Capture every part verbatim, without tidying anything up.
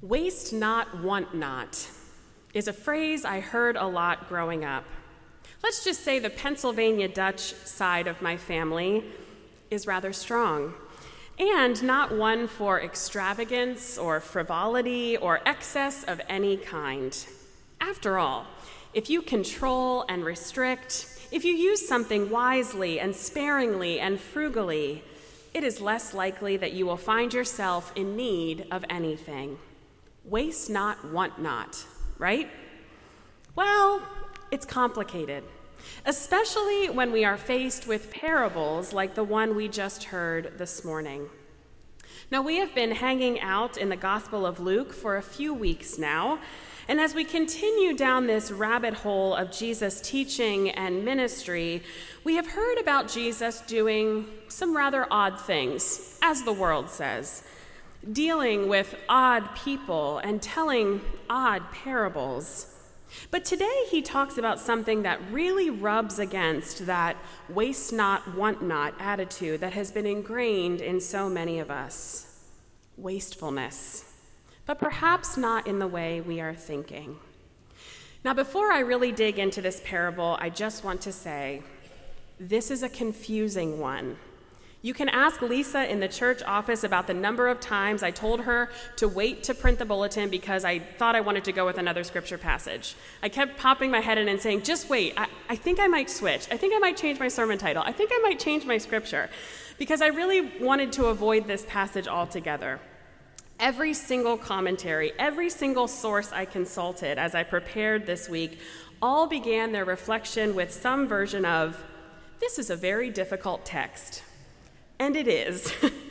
Waste not, want not is a phrase I heard a lot growing up. Let's just say the Pennsylvania Dutch side of my family is rather strong, and not one for extravagance or frivolity or excess of any kind. After all, if you control and restrict, if you use something wisely and sparingly and frugally, it is less likely that you will find yourself in need of anything. Waste not, want not, right? Well, it's complicated, especially when we are faced with parables like the one we just heard this morning. Now, we have been hanging out in the Gospel of Luke for a few weeks now, and as we continue down this rabbit hole of Jesus' teaching and ministry, we have heard about Jesus doing some rather odd things, as the world says, dealing with odd people and telling odd parables. But today he talks about something that really rubs against that waste not, want not attitude that has been ingrained in so many of us. Wastefulness. But perhaps not in the way we are thinking. Now, before I really dig into this parable, I just want to say, this is a confusing one. You can ask Lisa in the church office about the number of times I told her to wait to print the bulletin because I thought I wanted to go with another scripture passage. I kept popping my head in and saying, just wait, I, I think I might switch. I think I might change my sermon title. I think I might change my scripture, because I really wanted to avoid this passage altogether. Every single commentary, every single source I consulted as I prepared this week, all began their reflection with some version of, this is a very difficult text. And it is.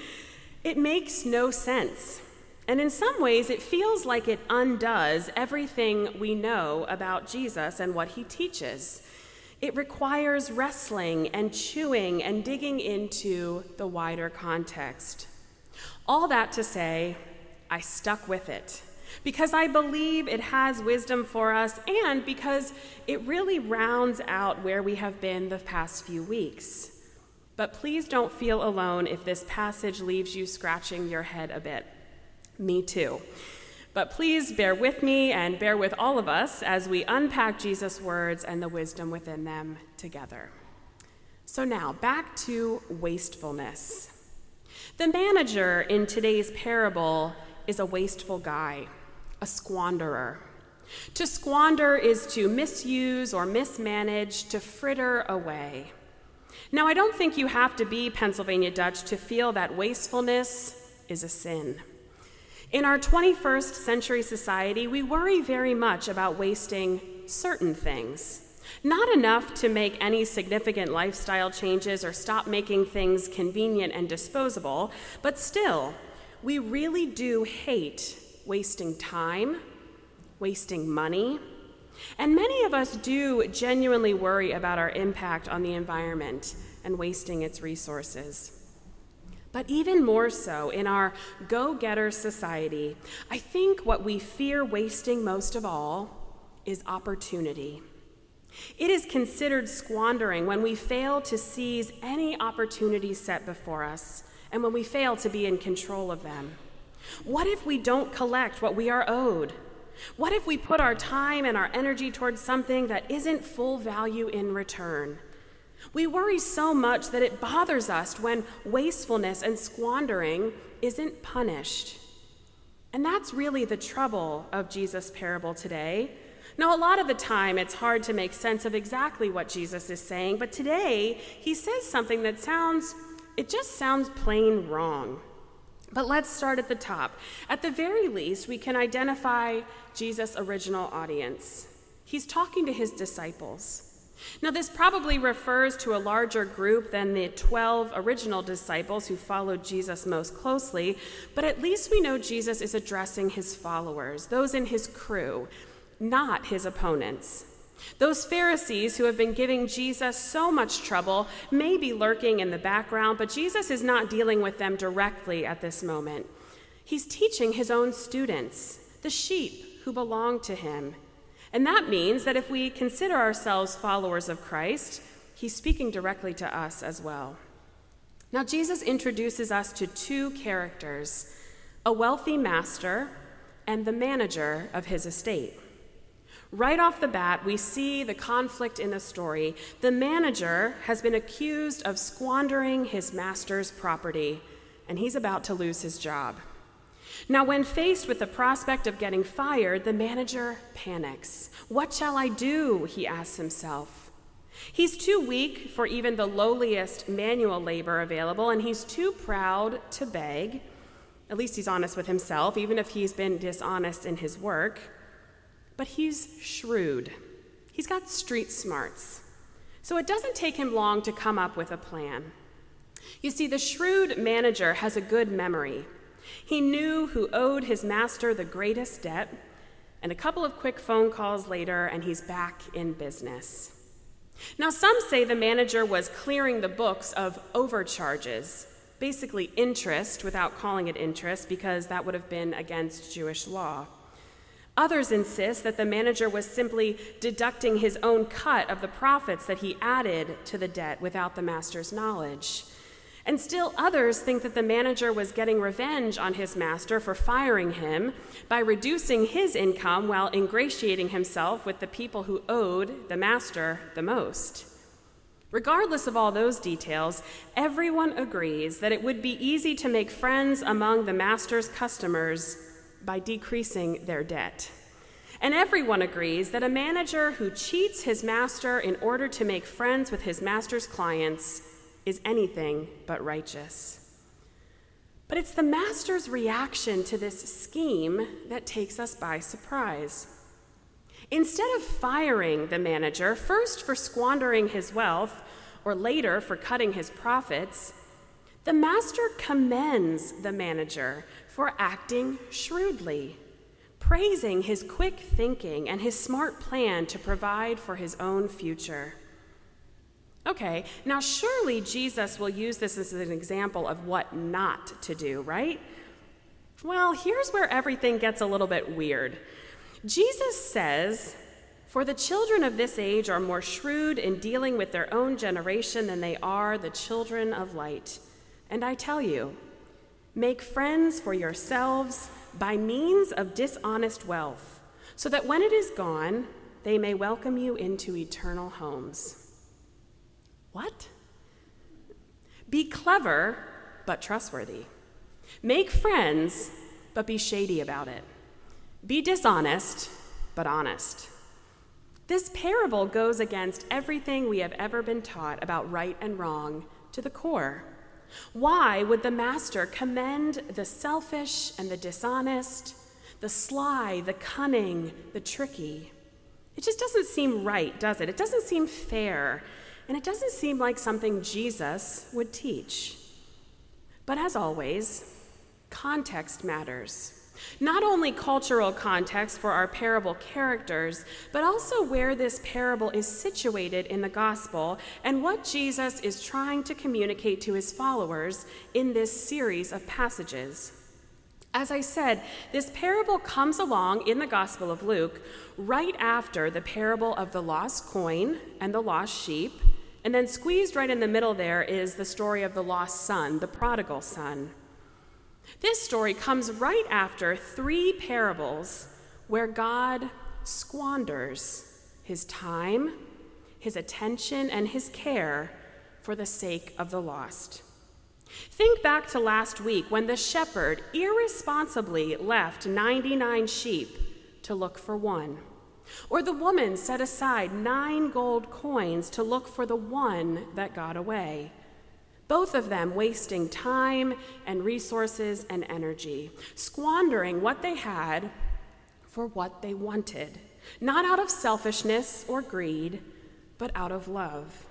It makes no sense. And in some ways, it feels like it undoes everything we know about Jesus and what he teaches. It requires wrestling and chewing and digging into the wider context. All that to say, I stuck with it because I believe it has wisdom for us and because it really rounds out where we have been the past few weeks. But please don't feel alone if this passage leaves you scratching your head a bit. Me too. But please bear with me and bear with all of us as we unpack Jesus' words and the wisdom within them together. So now, back to wastefulness. The manager in today's parable is a wasteful guy, a squanderer. To squander is to misuse or mismanage, to fritter away. Now, I don't think you have to be Pennsylvania Dutch to feel that wastefulness is a sin. In our twenty-first century society, we worry very much about wasting certain things. Not enough to make any significant lifestyle changes or stop making things convenient and disposable, but still, we really do hate wasting time, wasting money, and many of us do genuinely worry about our impact on the environment and wasting its resources. But even more so in our go-getter society, I think what we fear wasting most of all is opportunity. It is considered squandering when we fail to seize any opportunities set before us and when we fail to be in control of them. What if we don't collect what we are owed? What if we put our time and our energy towards something that isn't full value in return? We worry so much that it bothers us when wastefulness and squandering isn't punished. And that's really the trouble of Jesus' parable today. Now, a lot of the time, it's hard to make sense of exactly what Jesus is saying, but today, he says something that sounds, it just sounds plain wrong. But let's start at the top. At the very least, we can identify Jesus' original audience. He's talking to his disciples. Now, this probably refers to a larger group than the twelve original disciples who followed Jesus most closely, but at least we know Jesus is addressing his followers, those in his crew, not his opponents. Those Pharisees who have been giving Jesus so much trouble may be lurking in the background, but Jesus is not dealing with them directly at this moment. He's teaching his own students, the sheep who belong to him. And that means that if we consider ourselves followers of Christ, he's speaking directly to us as well. Now, Jesus introduces us to two characters, a wealthy master and the manager of his estate. Right off the bat, we see the conflict in the story. The manager has been accused of squandering his master's property, and he's about to lose his job. Now, when faced with the prospect of getting fired, the manager panics. What shall I do? He asks himself. He's too weak for even the lowliest manual labor available, and he's too proud to beg. At least he's honest with himself, even if he's been dishonest in his work. But he's shrewd. He's got street smarts. So it doesn't take him long to come up with a plan. You see, the shrewd manager has a good memory. He knew who owed his master the greatest debt, and a couple of quick phone calls later, and he's back in business. Now, some say the manager was clearing the books of overcharges, basically interest without calling it interest, because that would have been against Jewish law. Others insist that the manager was simply deducting his own cut of the profits that he added to the debt without the master's knowledge. And still others think that the manager was getting revenge on his master for firing him by reducing his income while ingratiating himself with the people who owed the master the most. Regardless of all those details, everyone agrees that it would be easy to make friends among the master's customers by decreasing their debt. And everyone agrees that a manager who cheats his master in order to make friends with his master's clients is anything but righteous. But it's the master's reaction to this scheme that takes us by surprise. Instead of firing the manager, first for squandering his wealth, or later for cutting his profits, the master commends the manager for acting shrewdly, praising his quick thinking and his smart plan to provide for his own future. Okay, now surely Jesus will use this as an example of what not to do, right? Well, here's where everything gets a little bit weird. Jesus says, "For the children of this age are more shrewd in dealing with their own generation than they are the children of light. And I tell you, make friends for yourselves by means of dishonest wealth, so that when it is gone, they may welcome you into eternal homes." What? Be clever, but trustworthy. Make friends, but be shady about it. Be dishonest, but honest. This parable goes against everything we have ever been taught about right and wrong to the core. Why would the master commend the selfish and the dishonest, the sly, the cunning, the tricky? It just doesn't seem right, does it? It doesn't seem fair, and it doesn't seem like something Jesus would teach. But as always, context matters. Not only cultural context for our parable characters, but also where this parable is situated in the gospel and what Jesus is trying to communicate to his followers in this series of passages. As I said, this parable comes along in the Gospel of Luke right after the parable of the lost coin and the lost sheep, and then squeezed right in the middle there is the story of the lost son, the prodigal son. This story comes right after three parables where God squanders his time, his attention, and his care for the sake of the lost. Think back to last week when the shepherd irresponsibly left ninety-nine sheep to look for one, or the woman set aside nine gold coins to look for the one that got away. Both of them wasting time and resources and energy, squandering what they had for what they wanted, not out of selfishness or greed, but out of love.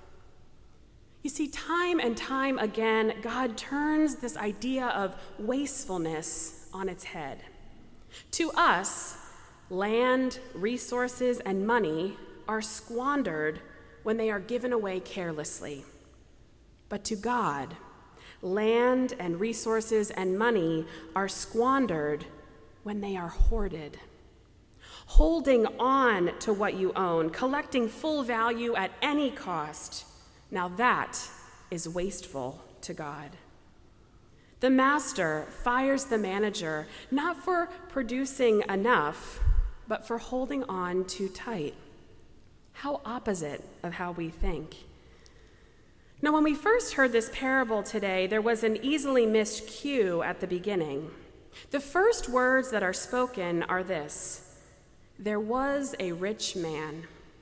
You see, time and time again, God turns this idea of wastefulness on its head. To us, land, resources, and money are squandered when they are given away carelessly. But to God, land and resources and money are squandered when they are hoarded. Holding on to what you own, collecting full value at any cost, now that is wasteful to God. The master fires the manager, not for producing enough, but for holding on too tight. How opposite of how we think. Now, when we first heard this parable today, there was an easily missed cue at the beginning. The first words that are spoken are this: there was a rich man.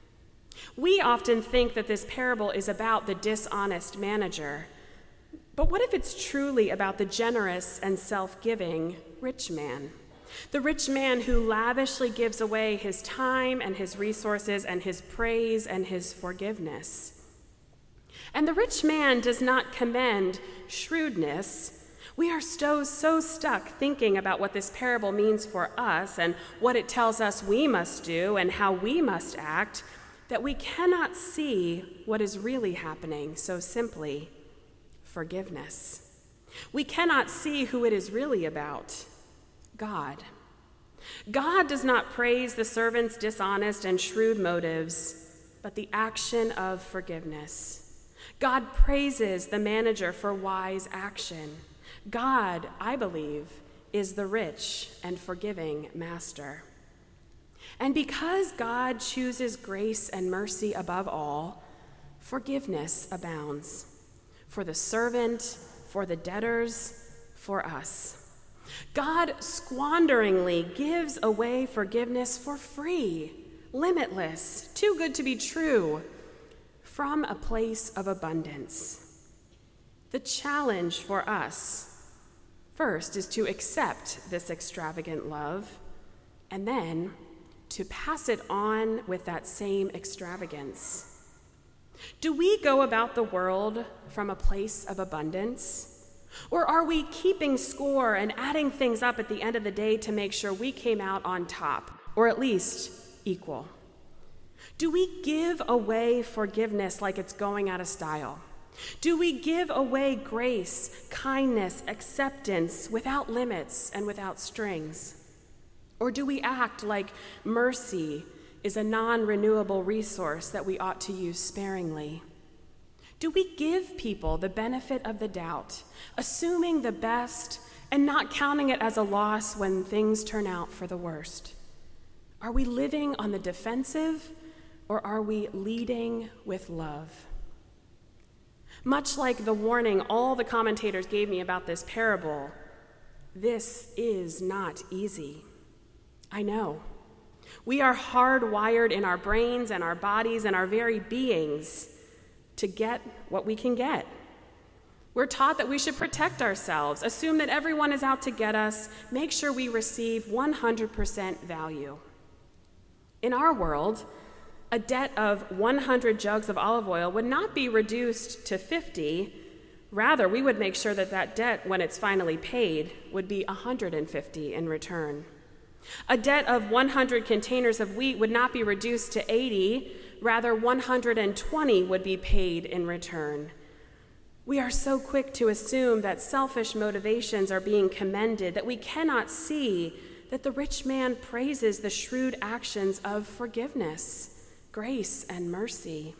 We often think that this parable is about the dishonest manager. But what if it's truly about the generous and self-giving rich man? The rich man who lavishly gives away his time and his resources and his praise and his forgiveness. And the rich man does not commend shrewdness. We are so, so stuck thinking about what this parable means for us and what it tells us we must do and how we must act, that we cannot see what is really happening so simply: forgiveness. We cannot see who it is really about: God. God does not praise the servant's dishonest and shrewd motives, but the action of forgiveness. God praises the manager for wise action. God, I believe, is the rich and forgiving master. And because God chooses grace and mercy above all, forgiveness abounds for the servant, for the debtors, for us. God squanderingly gives away forgiveness for free, limitless, too good to be true, from a place of abundance. The challenge for us, first, is to accept this extravagant love, and then to pass it on with that same extravagance. Do we go about the world from a place of abundance? Or are we keeping score and adding things up at the end of the day to make sure we came out on top, or at least equal? Do we give away forgiveness like it's going out of style? Do we give away grace, kindness, acceptance without limits and without strings? Or do we act like mercy is a non-renewable resource that we ought to use sparingly? Do we give people the benefit of the doubt, assuming the best and not counting it as a loss when things turn out for the worst? Are we living on the defensive, or are we leading with love? Much like the warning all the commentators gave me about this parable, this is not easy. I know. We are hardwired in our brains and our bodies and our very beings to get what we can get. We're taught that we should protect ourselves, assume that everyone is out to get us, make sure we receive one hundred percent value. In our world, a debt of one hundred jugs of olive oil would not be reduced to fifty. Rather, we would make sure that that debt, when it's finally paid, would be one hundred fifty in return. A debt of one hundred containers of wheat would not be reduced to eighty. Rather, one hundred twenty would be paid in return. We are so quick to assume that selfish motivations are being commended that we cannot see that the rich man praises the shrewd actions of forgiveness, grace, and mercy.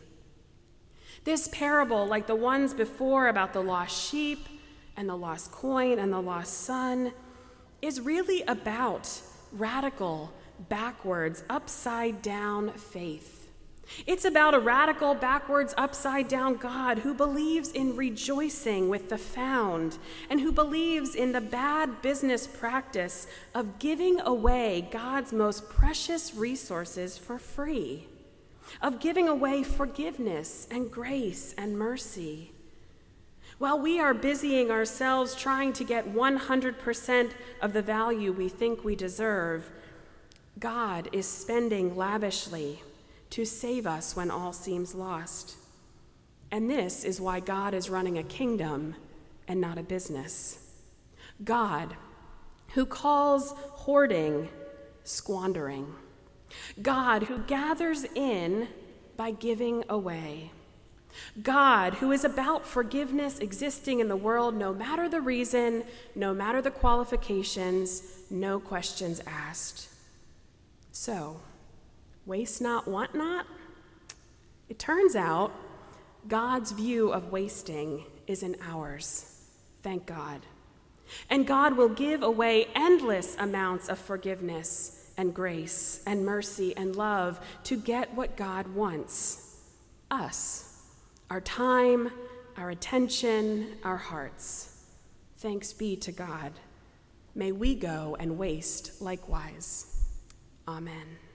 This parable, like the ones before about the lost sheep and the lost coin and the lost son, is really about radical, backwards, upside-down faith. It's about a radical, backwards, upside-down God who believes in rejoicing with the found and who believes in the bad business practice of giving away God's most precious resources for free, of giving away forgiveness and grace and mercy. While we are busying ourselves trying to get one hundred percent of the value we think we deserve, God is spending lavishly to save us when all seems lost. And this is why God is running a kingdom and not a business. God, who calls hoarding squandering. God, who gathers in by giving away. God, who is about forgiveness existing in the world no matter the reason, no matter the qualifications, no questions asked. So, waste not, want not? It turns out God's view of wasting isn't ours. Thank God. And God will give away endless amounts of forgiveness and grace and mercy and love to get what God wants: us, our time, our attention, our hearts. Thanks be to God. May we go and waste likewise. Amen.